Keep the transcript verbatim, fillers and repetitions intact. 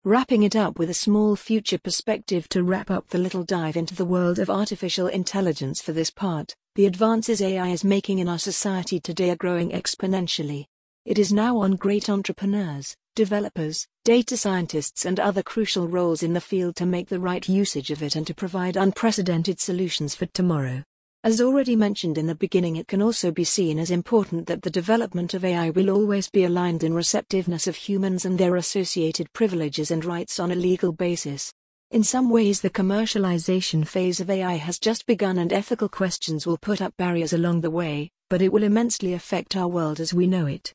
Wrapping it up with a small future perspective to wrap up the little dive into the world of artificial intelligence for this part, the advances A I is making in our society today are growing exponentially. It is now on great entrepreneurs, developers, data scientists and other crucial roles in the field to make the right usage of it and to provide unprecedented solutions for tomorrow. As already mentioned in the beginning, it can also be seen as important that the development of A I will always be aligned in receptiveness of humans and their associated privileges and rights on a legal basis. In some ways, the commercialization phase of A I has just begun and ethical questions will put up barriers along the way, but it will immensely affect our world as we know it.